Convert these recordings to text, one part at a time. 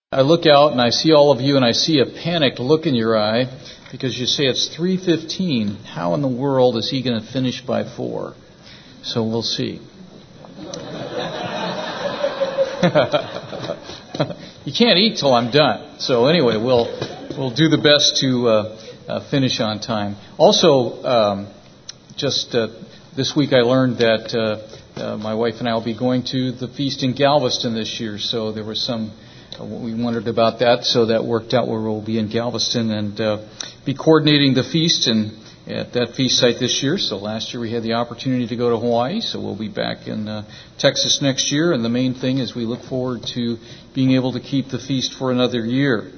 I look out and I see all of you and I see a panicked look in your eye because you say it's 3:15. How in the world is he going to finish by 4? So we'll see. You can't eat till I'm done. So anyway, we'll do the best to finish on time. Also, this week I learned that my wife and I will be going to the feast in Galveston this year. So there was we wondered about that, so that worked out where we'll be in Galveston and be coordinating the feast at that feast site this year. So last year we had the opportunity to go to Hawaii, so we'll be back in Texas next year. And the main thing is we look forward to being able to keep the feast for another year.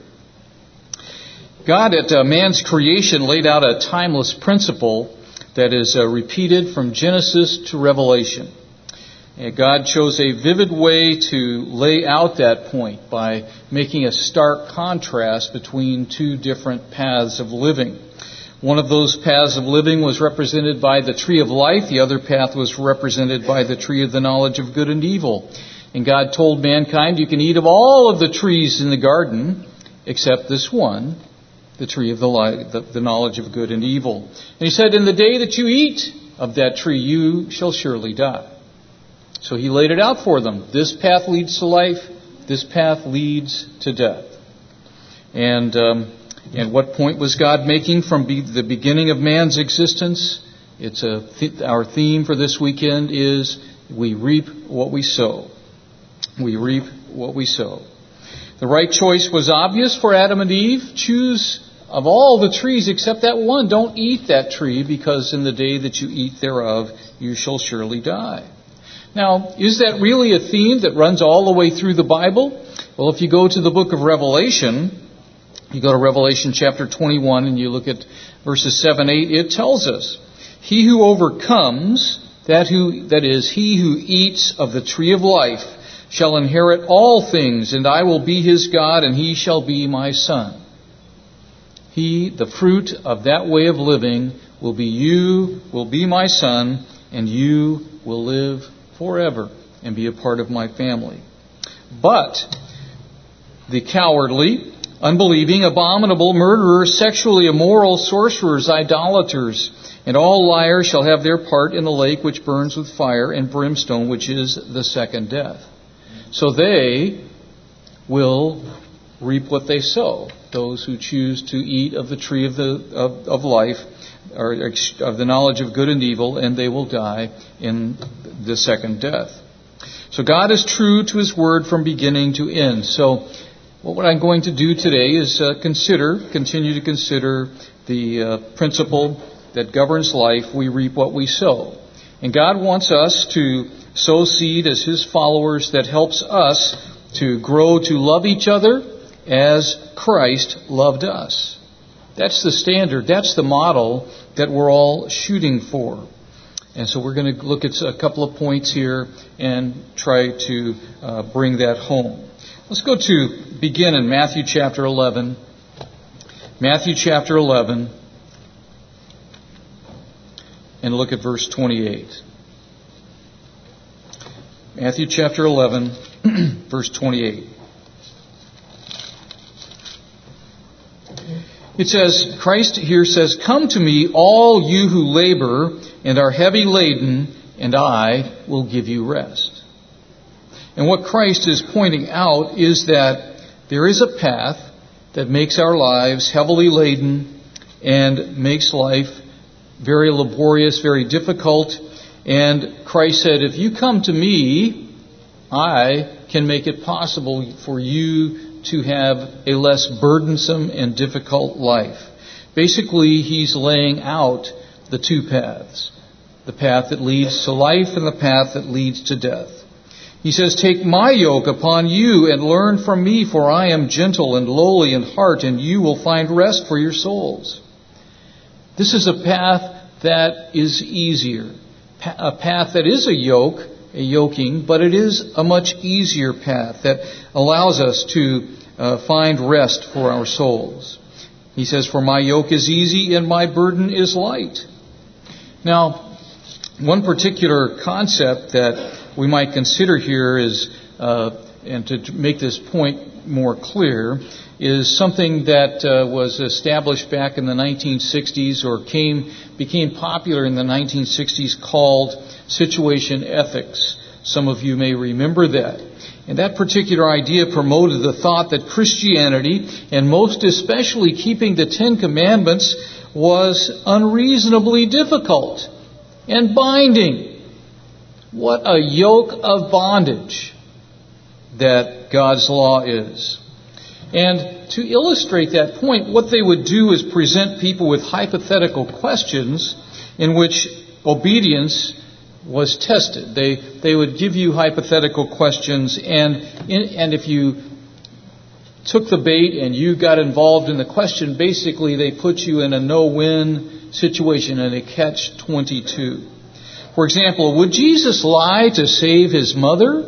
God at man's creation laid out a timeless principle that is repeated from Genesis to Revelation. And God chose a vivid way to lay out that point by making a stark contrast between two different paths of living. One of those paths of living was represented by the tree of life. The other path was represented by the tree of the knowledge of good and evil. And God told mankind, you can eat of all of the trees in the garden except this one, the tree of the knowledge of good and evil. And He said, in the day that you eat of that tree, you shall surely die. So He laid it out for them. This path leads to life. This path leads to death. And what point was God making from the beginning of man's existence? Our theme for this weekend is we reap what we sow. We reap what we sow. The right choice was obvious for Adam and Eve. Choose of all the trees except that one. Don't eat that tree, because in the day that you eat thereof, you shall surely die. Now, is that really a theme that runs all the way through the Bible? Well, if you go to the book of Revelation, you go to Revelation chapter 21 and you look at verses 7, 8, it tells us, he who overcomes, that is, he who eats of the tree of life, shall inherit all things, and I will be his God, and he shall be my son. The fruit of that way of living will be my son, and you will live forever and be a part of my family. But the cowardly, unbelieving, abominable, murderers, sexually immoral, sorcerers, idolaters, and all liars shall have their part in the lake which burns with fire and brimstone, which is the second death. So they will reap what they sow. Those who choose to eat of the tree of life, or of the knowledge of good and evil, and they will die in the second death. So God is true to His word from beginning to end. So what I'm going to do today is continue to consider the principle that governs life. We reap what we sow. And God wants us to sow seed as His followers that helps us to grow to love each other as Christ loved us. That's the standard. That's the model that we're all shooting for. And so we're going to look at a couple of points here and try to bring that home. Let's begin in Matthew chapter 11. Matthew chapter 11 and look at verse 28. Matthew chapter 11, verse 28. It says, Christ here says, come to me, all you who labor and are heavy laden, and I will give you rest. And what Christ is pointing out is that there is a path that makes our lives heavily laden and makes life very laborious, very difficult. And Christ said, if you come to me, I can make it possible for you to have a less burdensome and difficult life. Basically, He's laying out the two paths. The path that leads to life and the path that leads to death. He says, take my yoke upon you and learn from me, for I am gentle and lowly in heart, and you will find rest for your souls. This is a path that is easier. A path that is a yoking, but it is a much easier path that allows us to find rest for our souls. He says, for my yoke is easy and my burden is light. Now, one particular concept that we might consider here is and to make this point more clear, is something that was established back in the 1960s or became popular in the 1960s called situation ethics. Some of you may remember that. And that particular idea promoted the thought that Christianity, and most especially keeping the Ten Commandments, was unreasonably difficult and binding. What a yoke of bondage that God's law is. And to illustrate that point, what they would do is present people with hypothetical questions in which obedience was tested. They would give you hypothetical questions, and if you took the bait and you got involved in the question, basically they put you in a no-win situation, in a catch-22. For example, would Jesus lie to save his mother?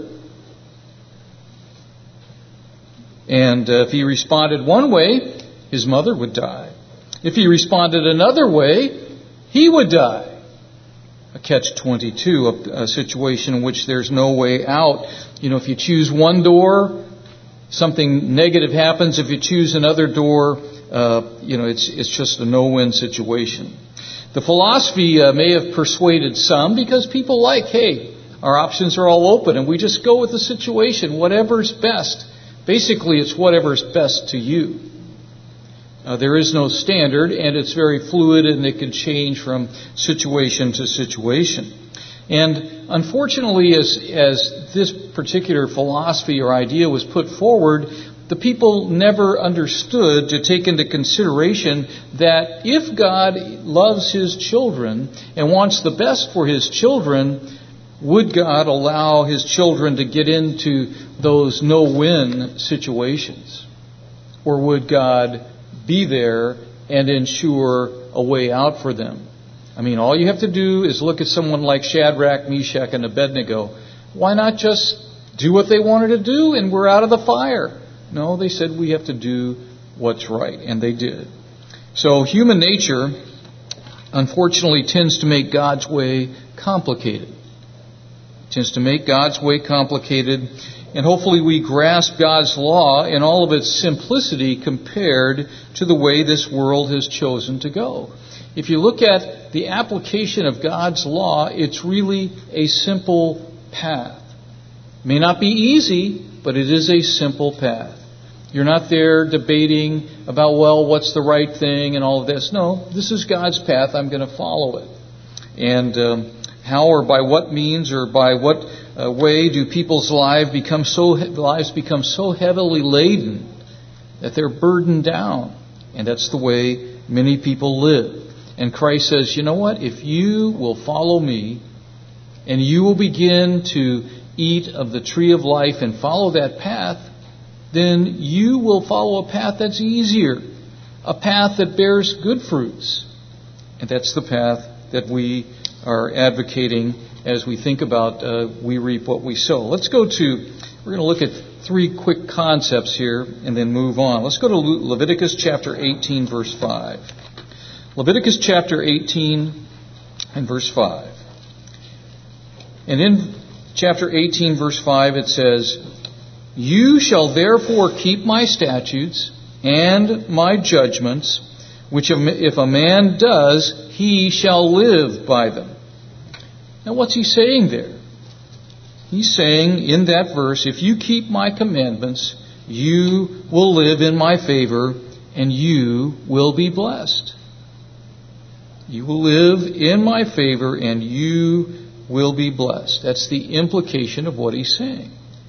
And if he responded one way, his mother would die. If he responded another way, he would die. A catch-22, a situation in which there's no way out. If you choose one door, something negative happens. If you choose another door, it's just a no-win situation. The philosophy may have persuaded some because people like, hey, our options are all open and we just go with the situation, whatever's best. Basically, it's whatever's best to you. There is no standard, and it's very fluid, and it can change from situation to situation. And unfortunately, as this particular philosophy or idea was put forward, the people never understood to take into consideration that if God loves His children and wants the best for His children, would God allow His children to get into those no-win situations? Or would God be there and ensure a way out for them? I mean, all you have to do is look at someone like Shadrach, Meshach, and Abednego. Why not just do what they wanted to do and we're out of the fire? No, they said we have to do what's right, and they did. So human nature, unfortunately, tends to make God's way complicated. Tends to make God's way complicated, and hopefully we grasp God's law in all of its simplicity compared to the way this world has chosen to go. If you look at the application of God's law, it's really a simple path. It may not be easy, but it is a simple path. You're not there debating about, well, what's the right thing and all of this. No, this is God's path. I'm going to follow it. And how or by what means or by what way do people's lives become so heavily laden that they're burdened down? And that's the way many people live. And Christ says, you know what? If you will follow me and you will begin to eat of the tree of life and follow that path, then you will follow a path that's easier, a path that bears good fruits. And that's the path that we are advocating as we think about we reap what we sow. We're going to look at 3 quick concepts here and then move on. Let's go to Leviticus chapter 18, verse 5. Leviticus chapter 18 and verse 5. And in chapter 18, verse 5, it says, "You shall therefore keep my statutes and my judgments, which if a man does, he shall live by them." Now what's he saying there? He's saying in that verse, if you keep my commandments, you will live in my favor and you will be blessed. You will live in my favor and you will be blessed. That's the implication of what he's saying.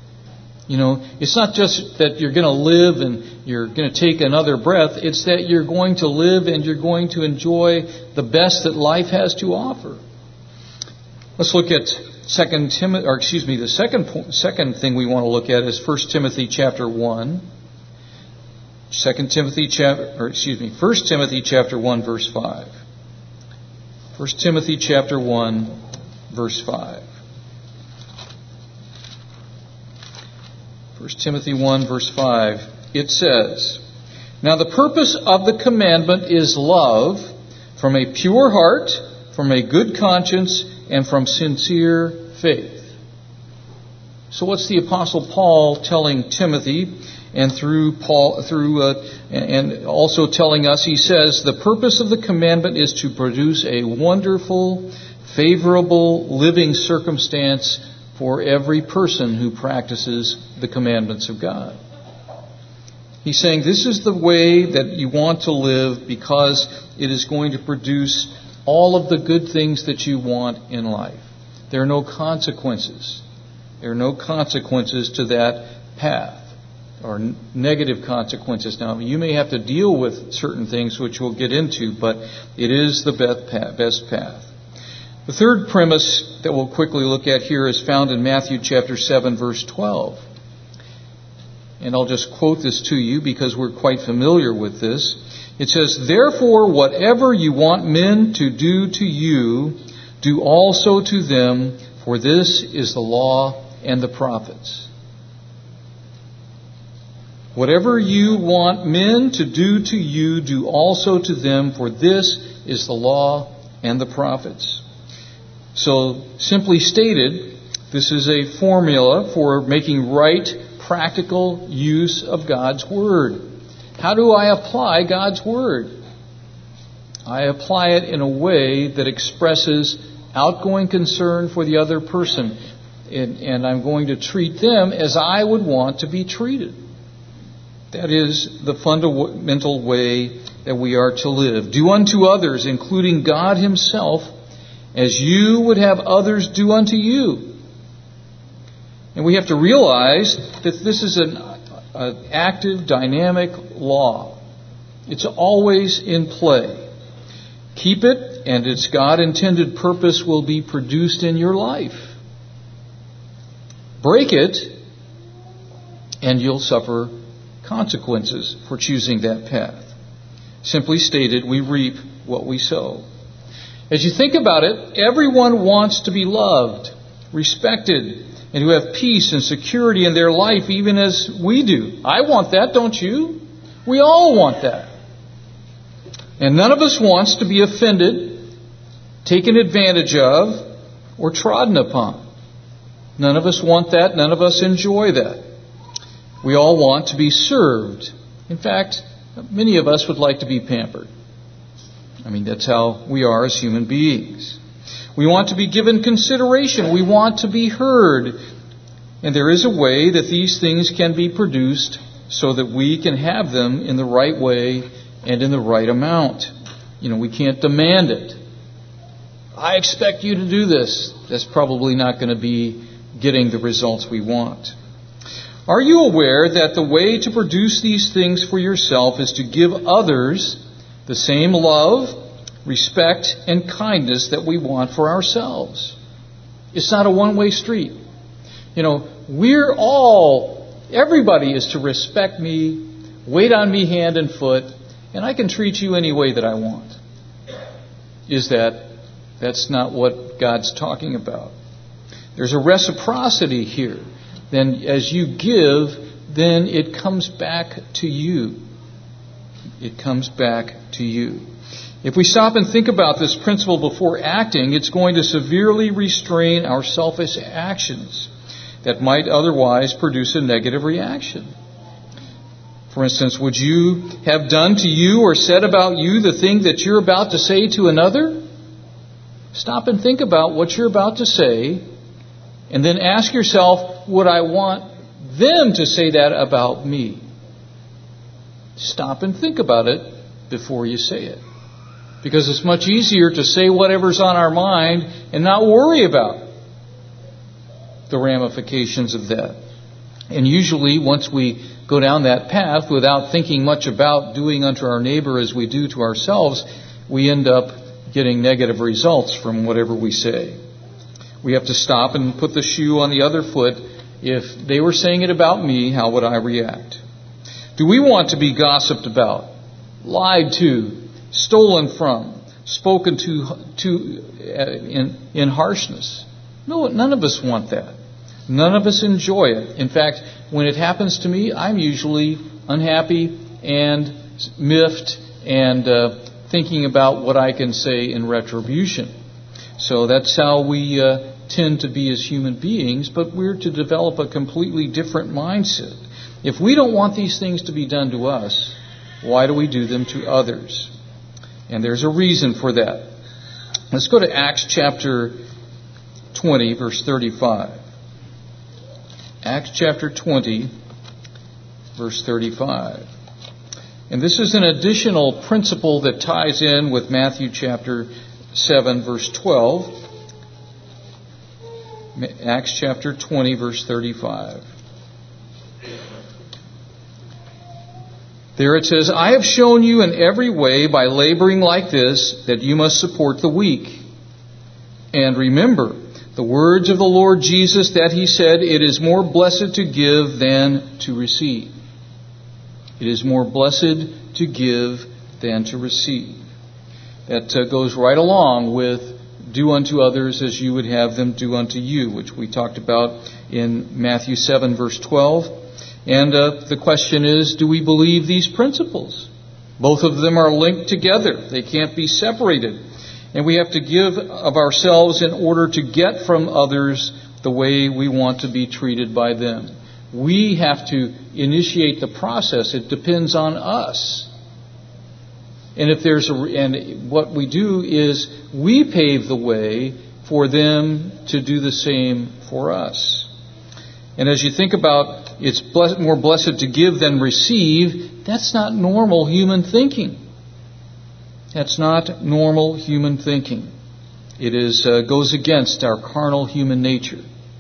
It's not just that you're going to live and you're going to take another breath. It's that you're going to live and you're going to enjoy the best that life has to offer. Let's look at the second thing we want to look at is 1 Timothy chapter 1. 1 Timothy chapter 1 verse 5. 1 Timothy chapter 1 verse 5. 1 Timothy 1 verse 5, it says, "Now the purpose of the commandment is love from a pure heart, from a good conscience, and from sincere faith." So what's the Apostle Paul telling Timothy, and and also telling us? He says, the purpose of the commandment is to produce a wonderful, favorable living circumstance for every person who practices the commandments of God. He's saying this is the way that you want to live because it is going to produce all of the good things that you want in life. There are no consequences. There are no consequences to that path, or negative consequences. Now, you may have to deal with certain things, which we'll get into, but it is the best path. The third premise that we'll quickly look at here is found in Matthew chapter 7, verse 12. And I'll just quote this to you because we're quite familiar with this. It says, therefore, whatever you want men to do to you, do also to them, for this is the law and the prophets. Whatever you want men to do to you, do also to them, for this is the law and the prophets. So, simply stated, this is a formula for making right, practical use of God's Word. How do I apply God's Word? I apply it in a way that expresses outgoing concern for the other person, and I'm going to treat them as I would want to be treated. That is the fundamental way that we are to live. Do unto others, including God Himself, as you would have others do unto you. And we have to realize that this is an active, dynamic law. It's always in play. Keep it, and its God-intended purpose will be produced in your life. Break it, and you'll suffer consequences for choosing that path. Simply stated, we reap what we sow. As you think about it, everyone wants to be loved, respected, and to have peace and security in their life, even as we do. I want that, don't you? We all want that. And none of us wants to be offended, taken advantage of, or trodden upon. None of us want that. None of us enjoy that. We all want to be served. In fact, many of us would like to be pampered. I mean, that's how we are as human beings. We want to be given consideration. We want to be heard. And there is a way that these things can be produced so that we can have them in the right way and in the right amount. You know, we can't demand it. I expect you to do this. That's probably not going to be getting the results we want. Are you aware that the way to produce these things for yourself is to give others the same love, respect, and kindness that we want for ourselves? It's not a one-way street. You know, everybody is to respect me, wait on me hand and foot, and I can treat you any way that I want. That's not what God's talking about. There's a reciprocity here. Then as you give, then it comes back to you. It comes back to you. If we stop and think about this principle before acting, it's going to severely restrain our selfish actions that might otherwise produce a negative reaction. For instance, would you have done to you or said about you the thing that you're about to say to another? Stop and think about what you're about to say, and then ask yourself, would I want them to say that about me? Stop and think about it before you say it. Because it's much easier to say whatever's on our mind and not worry about the ramifications of that. And usually, once we go down that path without thinking much about doing unto our neighbor as we do to ourselves, we end up getting negative results from whatever we say. We have to stop and put the shoe on the other foot. If they were saying it about me, how would I react? Do we want to be gossiped about, lied to, stolen from, spoken to in harshness? No, none of us want that. None of us enjoy it. In fact, when it happens to me, I'm usually unhappy and miffed and thinking about what I can say in retribution. So that's how we tend to be as human beings, but we're to develop a completely different mindset. If we don't want these things to be done to us, why do we do them to others? And there's a reason for that. Let's go to Acts chapter 20, verse 35. Acts chapter 20, verse 35. And this is an additional principle that ties in with Matthew chapter 7, verse 12. Acts chapter 20, verse 35. There it says, I have shown you in every way by laboring like this that you must support the weak. And remember the words of the Lord Jesus that He said, it is more blessed to give than to receive. It is more blessed to give than to receive. That goes right along with do unto others as you would have them do unto you, which we talked about in Matthew 7, verse 12. And the question is, do we believe these principles? Both of them are linked together. They can't be separated. And we have to give of ourselves in order to get from others the way we want to be treated by them. We have to initiate the process. It depends on us. And and what we do is we pave the way for them to do the same for us. And as you think about it's more blessed to give than receive, that's not normal human thinking. That's not normal human thinking. It goes against our carnal human nature.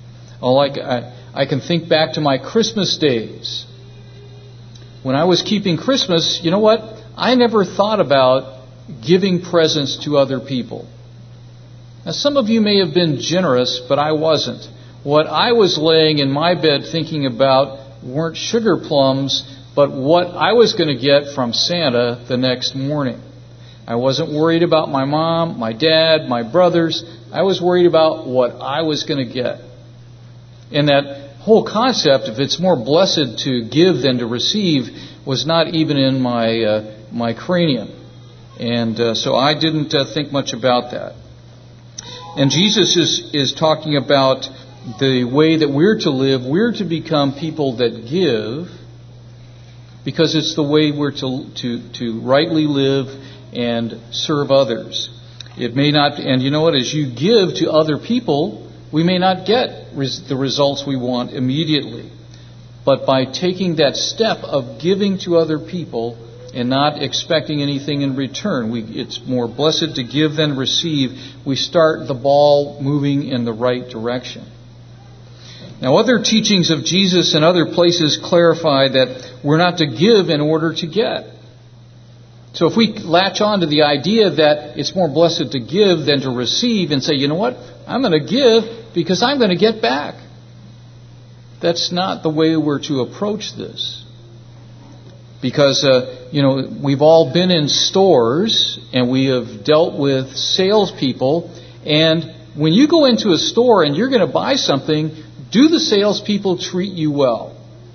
I can think back to my Christmas days. When I was keeping Christmas, you know what? I never thought about giving presents to other people. Now, some of you may have been generous, but I wasn't. What I was laying in my bed thinking about weren't sugar plums, but what I was going to get from Santa the next morning. I wasn't worried about my mom, my dad, my brothers. I was worried about what I was going to get. And that whole concept of it's more blessed to give than to receive was not even in my cranium. And so I didn't think much about that. And Jesus is talking about the way that we're to live. We're to become people that give because it's the way we're to rightly live and serve others. It may not, and you know what, as you give to other people, we may not get the results we want immediately. But by taking that step of giving to other people and not expecting anything in return, it's more blessed to give than receive. We start the ball moving in the right direction. Now, other teachings of Jesus in other places clarify that we're not to give in order to get. So if we latch on to the idea that it's more blessed to give than to receive and say, you know what, I'm going to give because I'm going to get back. That's not the way we're to approach this. Because, we've all been in stores and we have dealt with salespeople. And when you go into a store and you're going to buy something, do the salespeople treat you well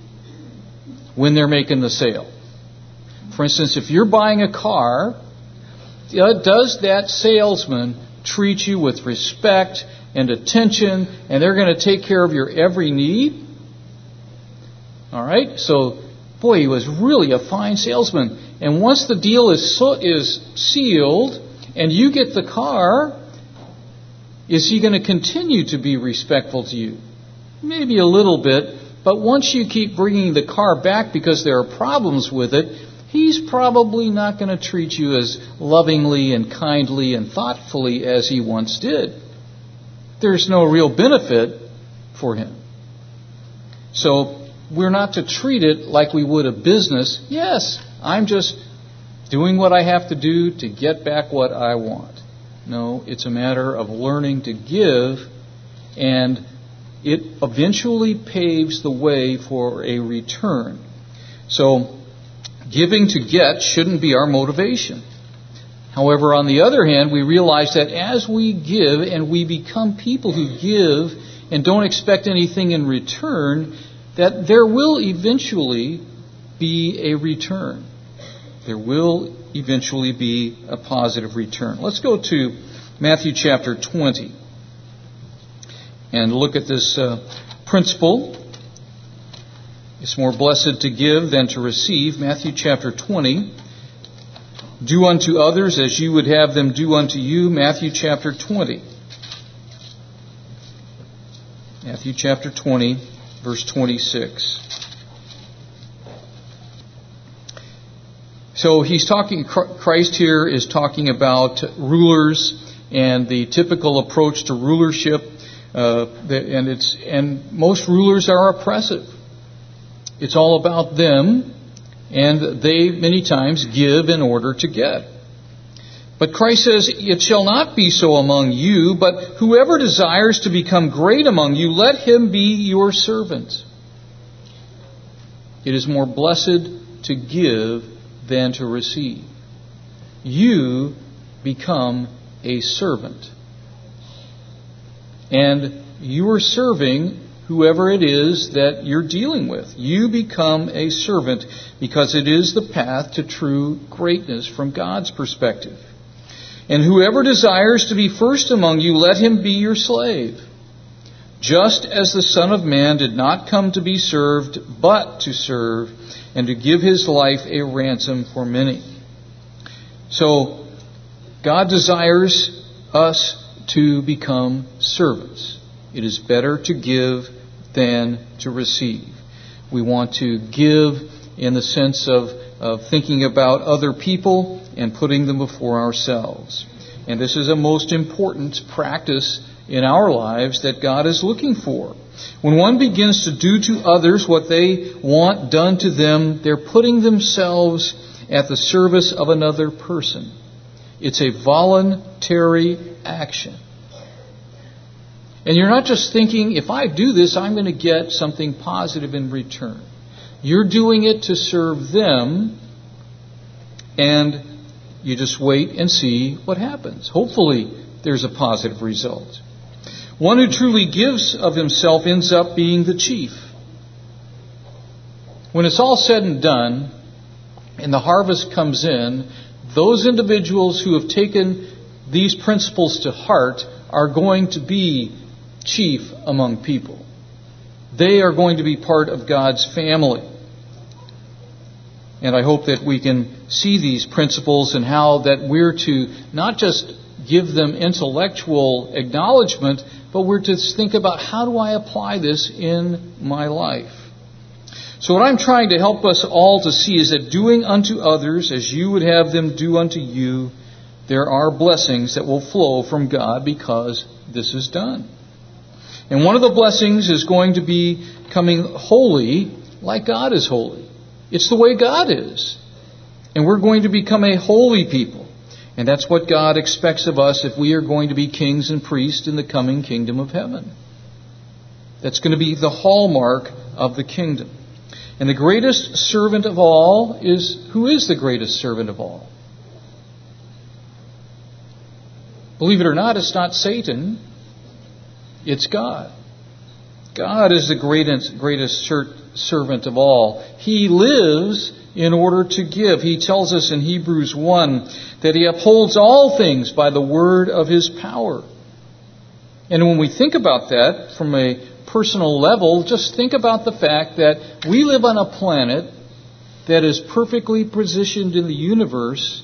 when they're making the sale? For instance, if you're buying a car, does that salesman treat you with respect and attention, and they're going to take care of your every need? All right? So, boy, he was really a fine salesman. And once the deal is sealed and you get the car, is he going to continue to be respectful to you? Maybe a little bit, but once you keep bringing the car back because there are problems with it, he's probably not going to treat you as lovingly and kindly and thoughtfully as he once did. There's no real benefit for him. So we're not to treat it like we would a business. Yes, I'm just doing what I have to do to get back what I want. No, it's a matter of learning to give, and it eventually paves the way for a return. So giving to get shouldn't be our motivation. However, on the other hand, we realize that as we give and we become people who give and don't expect anything in return, that there will eventually be a return. There will eventually be a positive return. Let's go to Matthew chapter 20. and look at this principle. It's more blessed to give than to receive. Matthew chapter 20. Do unto others as you would have them do unto you. Matthew chapter 20. Matthew chapter 20, verse 26. So Christ here is talking about rulers and the typical approach to rulership. And most rulers are oppressive. It's all about them, and they many times give in order to get. But Christ says, it shall not be so among you, but whoever desires to become great among you, let him be your servant. It is more blessed to give than to receive. You become a servant. And you are serving whoever it is that you're dealing with. You become a servant because it is the path to true greatness from God's perspective. And whoever desires to be first among you, let him be your slave. Just as the Son of Man did not come to be served, but to serve, and to give his life a ransom for many. So, God desires us to become servants. It is better to give than to receive. We want to give in the sense of thinking about other people and putting them before ourselves. And this is a most important practice in our lives that God is looking for. When one begins to do to others what they want done to them, they're putting themselves at the service of another person. It's a voluntary action. And you're not just thinking, if I do this, I'm going to get something positive in return. You're doing it to serve them, and you just wait and see what happens. Hopefully, there's a positive result. One who truly gives of himself ends up being the chief. When it's all said and done, and the harvest comes in, those individuals who have taken these principles to heart are going to be chief among people. They are going to be part of God's family. And I hope that we can see these principles and how that we're to not just give them intellectual acknowledgement, but we're to think about, how do I apply this in my life? So what I'm trying to help us all to see is that doing unto others as you would have them do unto you, there are blessings that will flow from God because this is done. And one of the blessings is going to be coming holy like God is holy. It's the way God is. And we're going to become a holy people. And that's what God expects of us if we are going to be kings and priests in the coming kingdom of heaven. That's going to be the hallmark of the kingdom. And the greatest servant of all who is the greatest servant of all? Believe it or not, it's not Satan. It's God. God is the greatest servant of all. He lives in order to give. He tells us in Hebrews 1 that He upholds all things by the word of His power. And when we think about that from a personal level, just think about the fact that we live on a planet that is perfectly positioned in the universe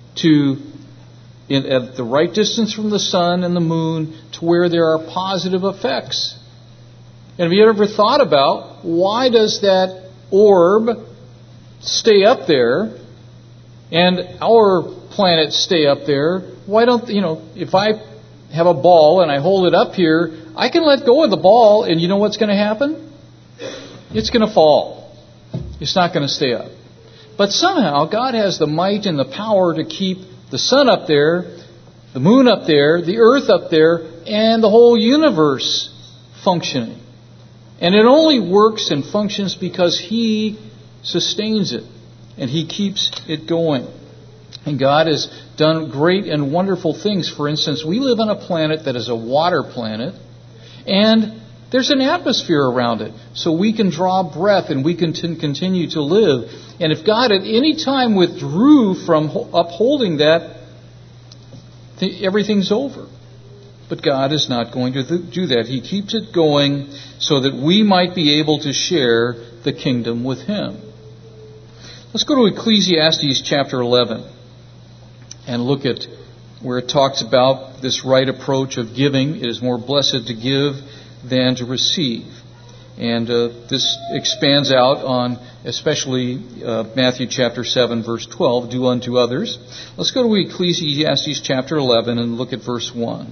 at the right distance from the sun and the moon to where there are positive effects. And have you ever thought about why does that orb stay up there and our planet stay up there? Why don't, if I have a ball and I hold it up here, I can let go of the ball and you know what's going to happen? It's going to fall. It's not going to stay up. But somehow God has the might and the power to keep the sun up there, the moon up there, the earth up there, and the whole universe functioning. And it only works and functions because He sustains it and He keeps it going. And God has done great and wonderful things. For instance, we live on a planet that is a water planet, and there's an atmosphere around it. So we can draw breath and we can continue to live. And if God at any time withdrew from upholding that, everything's over. But God is not going to do that. He keeps it going so that we might be able to share the kingdom with Him. Let's go to Ecclesiastes chapter 11 and look at where it talks about this right approach of giving. It is more blessed to give than to receive. And this expands out on especially Matthew chapter 7, verse 12, do unto others. Let's go to Ecclesiastes chapter 11 and look at verse 1.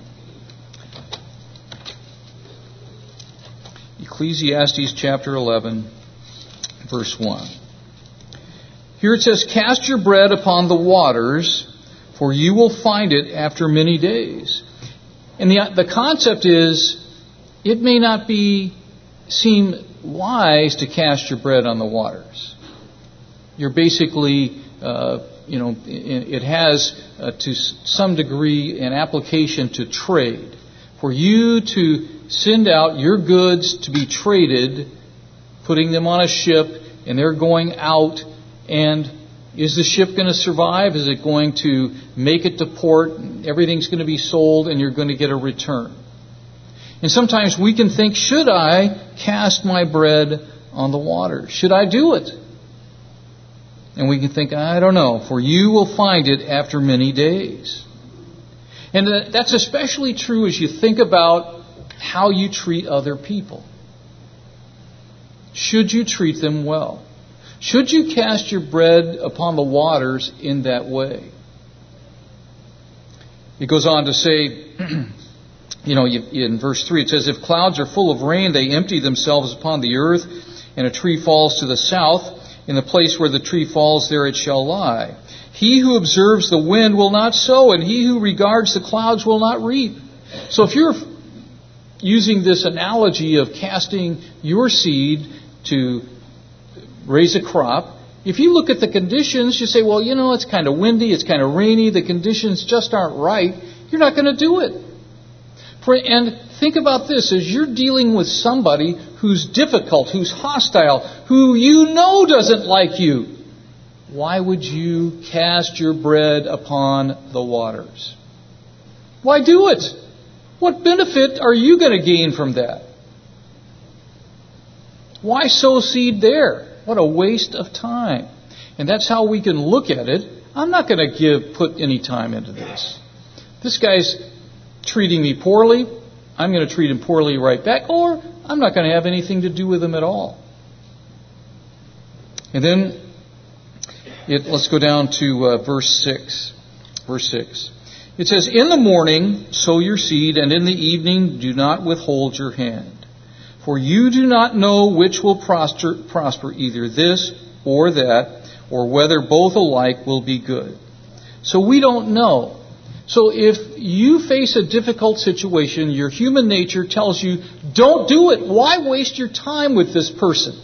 Ecclesiastes chapter 11, verse 1. Here it says, cast your bread upon the waters, for you will find it after many days. And the concept is, it may not seem wise to cast your bread on the waters. You're basically, it has to some degree an application to trade. For you to send out your goods to be traded, putting them on a ship, and they're going out, and is the ship going to survive? Is it going to make it to port? Everything's going to be sold, and you're going to get a return. And sometimes we can think, should I cast my bread on the water? Should I do it? And we can think, I don't know, for you will find it after many days. And that's especially true as you think about how you treat other people. Should you treat them well? Should you cast your bread upon the waters in that way? It goes on to say, in verse 3, it says, if clouds are full of rain, they empty themselves upon the earth, and a tree falls to the south. In the place where the tree falls, there it shall lie. He who observes the wind will not sow, and he who regards the clouds will not reap. So if you're using this analogy of casting your seed to raise a crop, if you look at the conditions, you say, well, it's kind of windy, it's kind of rainy, the conditions just aren't right, you're not going to do it. And think about this, as you're dealing with somebody who's difficult, who's hostile, who doesn't like you, why would you cast your bread upon the waters? Why do it? What benefit are you going to gain from that? Why sow seed there? What a waste of time. And that's how we can look at it. I'm not going to put any time into this. This guy's treating me poorly. I'm going to treat him poorly right back. Or I'm not going to have anything to do with him at all. And then let's go down to verse 6. Verse 6. It says, in the morning sow your seed, and in the evening do not withhold your hand. For you do not know which will prosper, either this or that, or whether both alike will be good. So we don't know. So if you face a difficult situation, your human nature tells you, don't do it. Why waste your time with this person?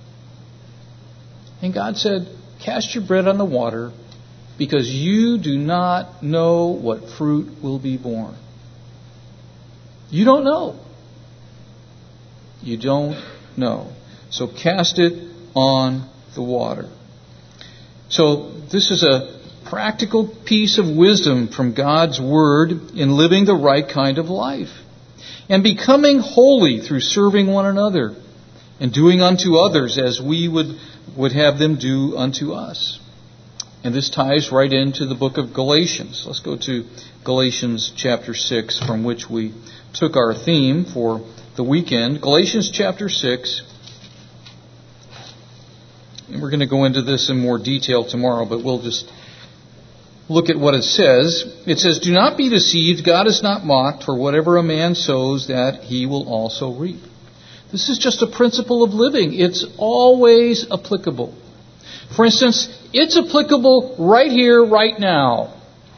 And God said, cast your bread on the water, because you do not know what fruit will be born. You don't know. You don't know. So cast it on the water. So this is a practical piece of wisdom from God's Word in living the right kind of life and becoming holy through serving one another and doing unto others as we would have them do unto us. And this ties right into the book of Galatians. Let's go to Galatians chapter 6, from which we took our theme for the weekend. Galatians chapter 6. And we're going to go into this in more detail tomorrow, but we'll just look at what it says. It says, do not be deceived. God is not mocked, for whatever a man sows, that he will also reap. This is just a principle of living. It's always applicable. For instance, it's applicable right here, right now.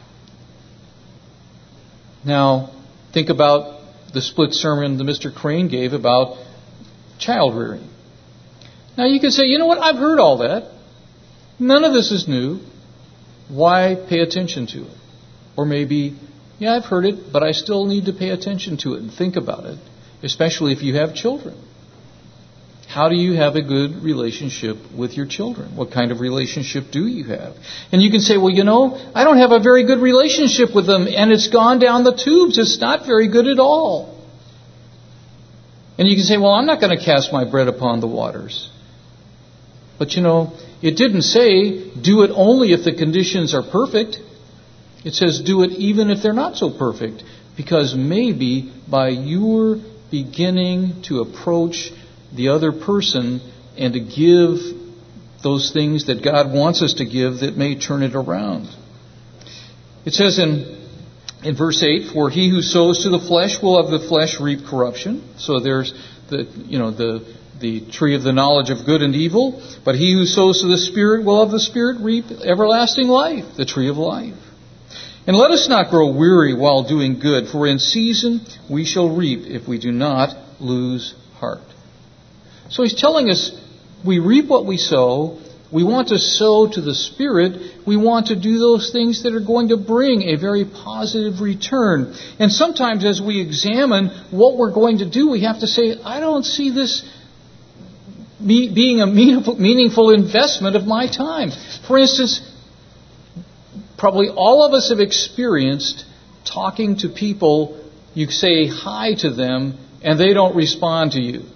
Now, think about the split sermon that Mr. Crane gave about child rearing. Now, you can say, you know what, I've heard all that. None of this is new. Why pay attention to it? Or maybe, yeah, I've heard it, but I still need to pay attention to it and think about it, especially if you have children. how do you have a good relationship with your children? What kind of relationship do you have? And you can say, well, I don't have a very good relationship with them, and it's gone down the tubes. It's not very good at all. And you can say, well, I'm not going to cast my bread upon the waters. But it didn't say do it only if the conditions are perfect. It says do it even if they're not so perfect. Because maybe by your beginning to approach the other person and to give those things that God wants us to give, that may turn it around. It says in verse 8, for he who sows to the flesh will of the flesh reap corruption. So there's the tree of the knowledge of good and evil. But he who sows to the Spirit will of the Spirit reap everlasting life, the tree of life. And let us not grow weary while doing good, for in season we shall reap if we do not lose heart. So he's telling us we reap what we sow. We want to sow to the Spirit. We want to do those things that are going to bring a very positive return. And sometimes as we examine what we're going to do, we have to say, I don't see this being a meaningful investment of my time. For instance, probably all of us have experienced talking to people. You say hi to them and they don't respond to you.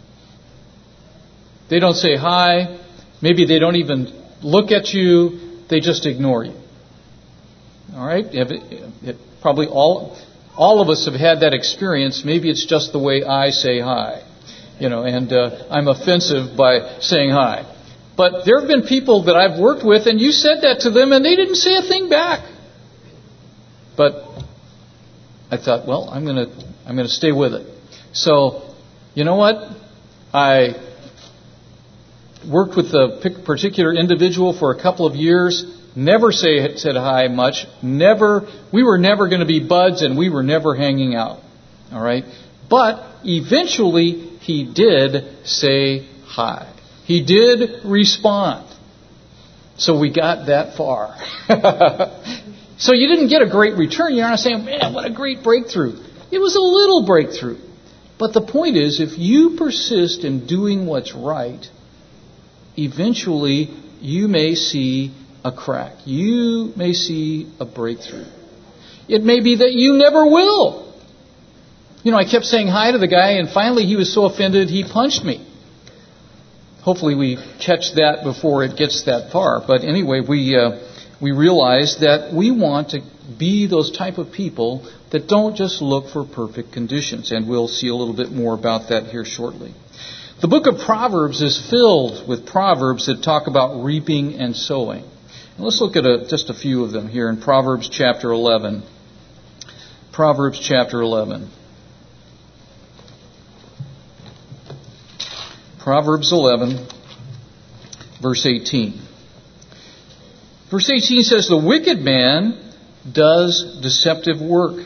They don't say hi. Maybe they don't even look at you. They just ignore you. All right? Probably all of us have had that experience. Maybe it's just the way I say hi. And I'm offensive by saying hi. But there have been people that I've worked with, and you said that to them, and they didn't say a thing back. But I thought, well, I'm going to stay with it. So, you know what? I worked with a particular individual for a couple of years. Never said hi much. We were never going to be buds, and we were never hanging out. All right? But eventually, he did say hi. He did respond. So we got that far. So you didn't get a great return. You're not saying, man, what a great breakthrough. It was a little breakthrough. But the point is, if you persist in doing what's right, eventually you may see a crack. You may see a breakthrough. It may be that you never will. I kept saying hi to the guy, and finally he was so offended he punched me. Hopefully we catch that before it gets that far. But anyway, we realize that we want to be those type of people that don't just look for perfect conditions. And we'll see a little bit more about that here shortly. The book of Proverbs is filled with proverbs that talk about reaping and sowing. And let's look at just a few of them here in Proverbs chapter 11. Proverbs chapter 11. Proverbs 11, verse 18. Verse 18 says, the wicked man does deceptive work.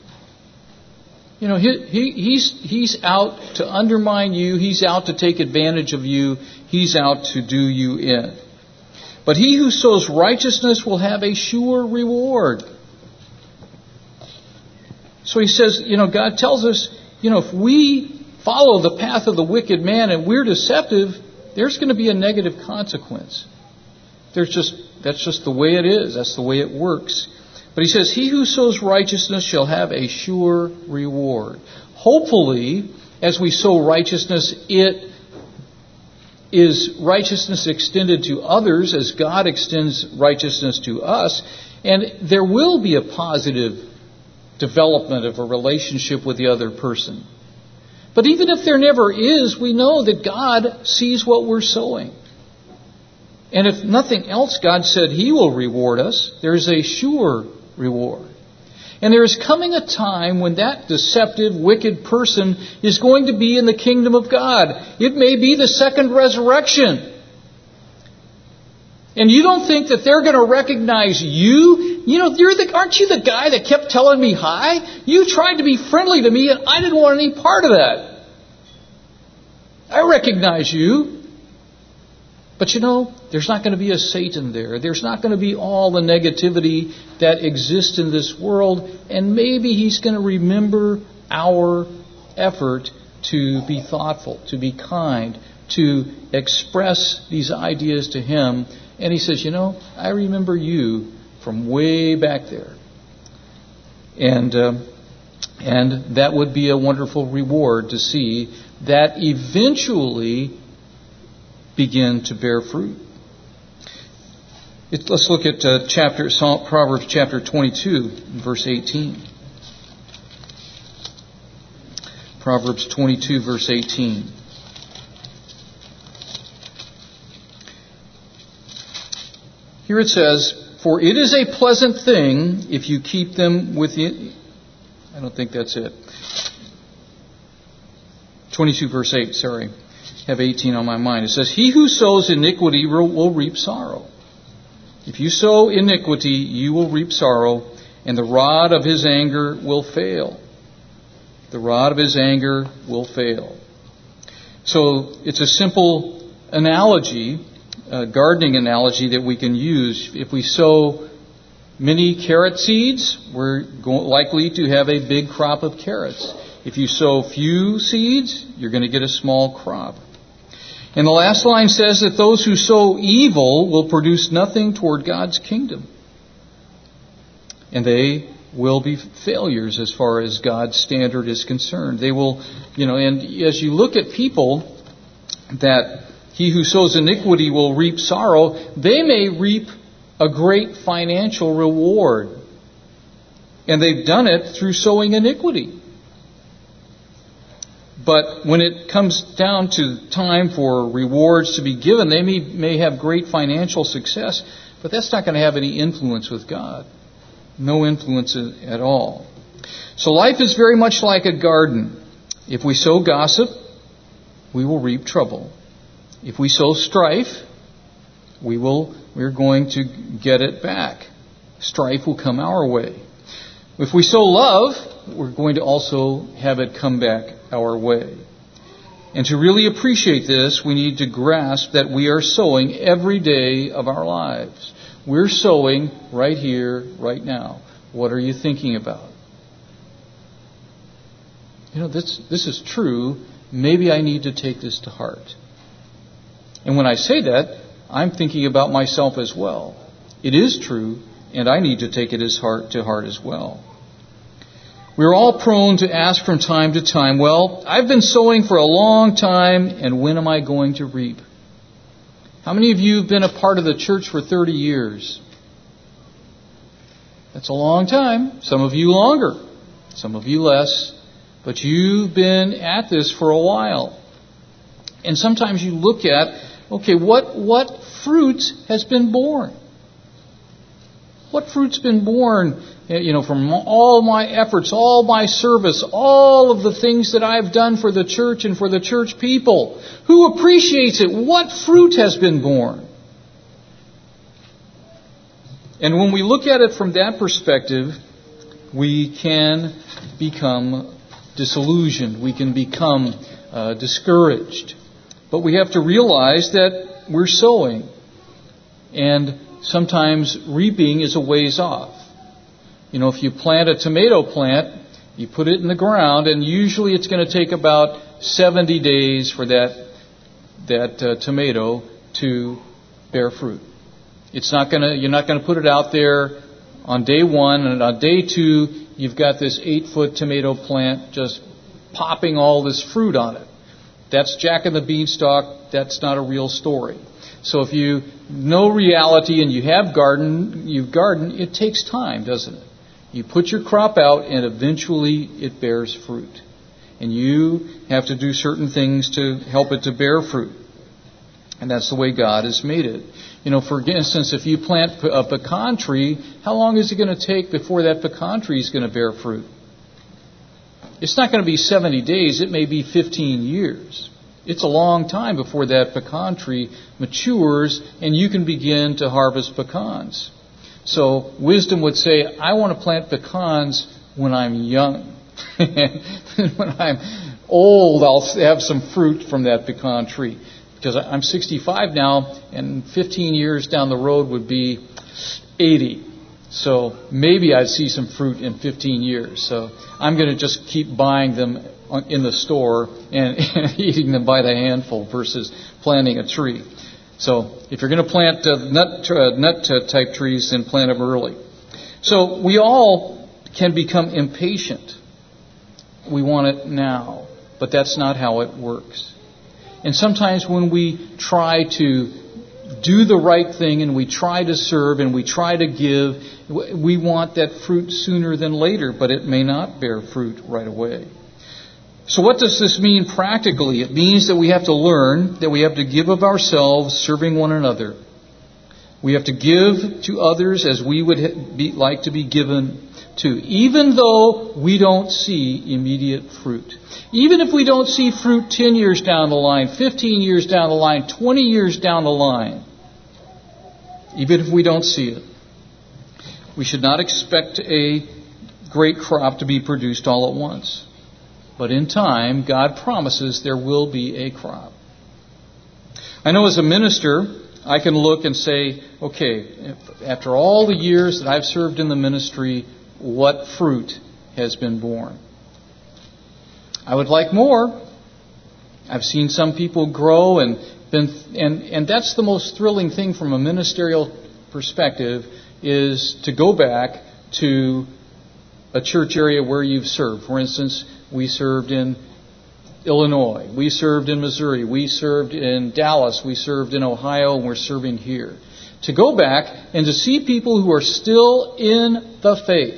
He's out to undermine you. He's out to take advantage of you. He's out to do you in. But he who sows righteousness will have a sure reward. So he says, God tells us, if we follow the path of the wicked man and we're deceptive, there's going to be a negative consequence. That's just the way it is. That's the way it works. But he says, he who sows righteousness shall have a sure reward. Hopefully, as we sow righteousness, it is righteousness extended to others as God extends righteousness to us. And there will be a positive development of a relationship with the other person. But even if there never is, we know that God sees what we're sowing. And if nothing else, God said He will reward us. There's a sure reward. And there is coming a time when that deceptive, wicked person is going to be in the kingdom of God. It may be the second resurrection. And you don't think that they're going to recognize you? Aren't you the guy that kept telling me hi? You tried to be friendly to me and I didn't want any part of that. I recognize you. But there's not going to be a Satan there. There's not going to be all the negativity that exists in this world. And maybe He's going to remember our effort to be thoughtful, to be kind, to express these ideas to him. And he says, I remember you from way back there. And that would be a wonderful reward to see that eventually begin to bear fruit. Let's look at Proverbs chapter 22, verse 18. Proverbs 22, verse 18. Here it says, "For it is a pleasant thing if you keep them within..." I don't think that's it. 22, verse 8, sorry. I have 18 on my mind. It says, "He who sows iniquity will reap sorrow." If you sow iniquity, you will reap sorrow, and the rod of his anger will fail. The rod of his anger will fail. So it's a simple analogy, a gardening analogy that we can use. If we sow many carrot seeds, we're likely to have a big crop of carrots. If you sow few seeds, you're going to get a small crop. And the last line says that those who sow evil will produce nothing toward God's kingdom. And they will be failures as far as God's standard is concerned. They will, and as you look at people, that he who sows iniquity will reap sorrow, they may reap a great financial reward. And they've done it through sowing iniquity. But when it comes down to time for rewards to be given, they may have great financial success, but that's not going to have any influence with God. No influence at all. So life is very much like a garden. If we sow gossip, we will reap trouble. If we sow strife, we're going to get it back. Strife will come our way. If we sow love, we're going to also have it come back our way. And to really appreciate this, we need to grasp that we are sowing every day of our lives. We're sowing right here, right now. What are you thinking about? This is true. Maybe I need to take this to heart. And when I say that, I'm thinking about myself as well. It is true, and I need to take it to heart as well. We're all prone to ask from time to time, well, I've been sowing for a long time, and when am I going to reap? How many of you have been a part of the church for 30 years? That's a long time. Some of you longer, some of you less. But you've been at this for a while. And sometimes you look at, okay, what fruit has been born? What fruit's been born, from all my efforts, all my service, all of the things that I've done for the church and for the church people? Who appreciates it? What fruit has been born? And when we look at it from that perspective, we can become disillusioned. We can become discouraged. But we have to realize that we're sowing. And sometimes reaping is a ways off. If you plant a tomato plant, you put it in the ground, and usually it's going to take about 70 days for that tomato to bear fruit. You're not going to put it out there on day one, and on day two, you've got this 8-foot tomato plant just popping all this fruit on it. That's Jack and the Beanstalk. That's not a real story. So if you know reality and you garden, it takes time, doesn't it? You put your crop out and eventually it bears fruit. And you have to do certain things to help it to bear fruit. And that's the way God has made it. For instance, if you plant a pecan tree, how long is it going to take before that pecan tree is going to bear fruit? It's not going to be 70 days. It may be 15 years. It's a long time before that pecan tree matures and you can begin to harvest pecans. So wisdom would say, I want to plant pecans when I'm young. When I'm old, I'll have some fruit from that pecan tree. Because I'm 65 now, and 15 years down the road would be 80. So maybe I'd see some fruit in 15 years. So I'm going to just keep buying them in the store and eating them by the handful versus planting a tree. So if you're going to plant nut type trees, then plant them early. So we all can become impatient. We want it now, but that's not how it works. And sometimes when we try to do the right thing and we try to serve and we try to give, we want that fruit sooner than later, but it may not bear fruit right away. So what does this mean practically? It means that we have to learn that we have to give of ourselves, serving one another. We have to give to others as we would like to be given to, even though we don't see immediate fruit. Even if we don't see fruit 10 years down the line, 15 years down the line, 20 years down the line, even if we don't see it, we should not expect a great crop to be produced all at once. But in time, God promises there will be a crop. I know as a minister, I can look and say, okay, after all the years that I've served in the ministry, what fruit has been born? I would like more. I've seen some people grow and that's the most thrilling thing from a ministerial perspective, is to go back to a church area where you've served. For instance, we served in Illinois, we served in Missouri, we served in Dallas, we served in Ohio, and we're serving here. To go back and to see people who are still in the faith,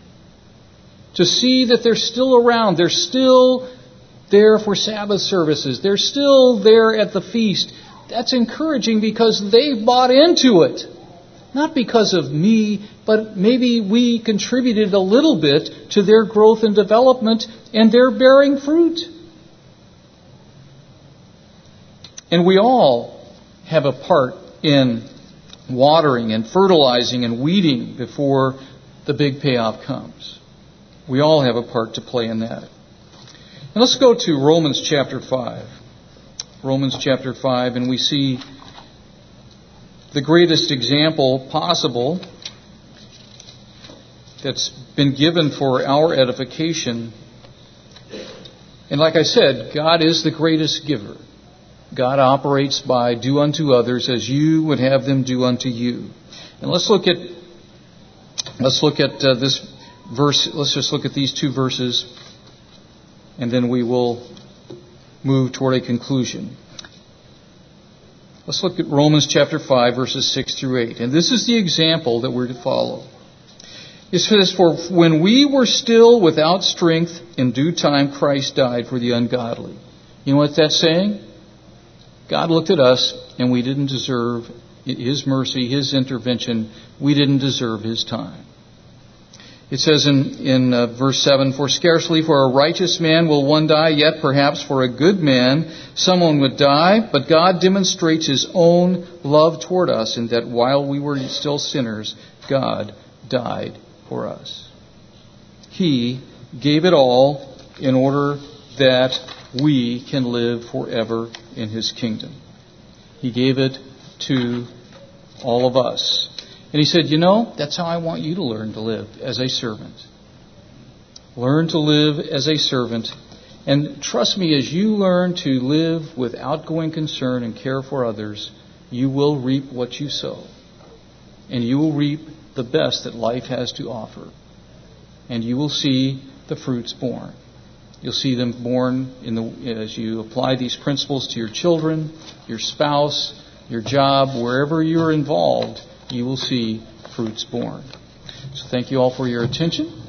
to see that they're still around, they're still there for Sabbath services, they're still there at the feast, that's encouraging because they bought into it. Not because of me, but maybe we contributed a little bit to their growth and development, and they're bearing fruit. And we all have a part in watering and fertilizing and weeding before the big payoff comes. We all have a part to play in that. And let's go to Romans chapter 5. Romans chapter 5, and we see the greatest example possible that's been given for our edification. And like I said, God is the greatest giver. God operates by do unto others as you would have them do unto you. And let's look at this verse. Let's just look at these two verses, and then we will move toward a conclusion. Let's look at Romans chapter 5, verses 6 through 8. And this is the example that we're to follow. It says, "For when we were still without strength, in due time Christ died for the ungodly." You know what that's saying? God looked at us, and we didn't deserve His mercy, His intervention. We didn't deserve His time. It says in verse 7, "For scarcely for a righteous man will one die, yet perhaps for a good man someone would die. But God demonstrates His own love toward us, in that while we were still sinners, God died for us." He gave it all in order that we can live forever in His kingdom. He gave it to all of us. And He said, that's how I want you to learn to live, as a servant. Learn to live as a servant. And trust me, as you learn to live with outgoing concern and care for others, you will reap what you sow. And you will reap the best that life has to offer. And you will see the fruits born. You'll see them born as you apply these principles to your children, your spouse, your job, wherever you're involved. You will see fruits born. So thank you all for your attention.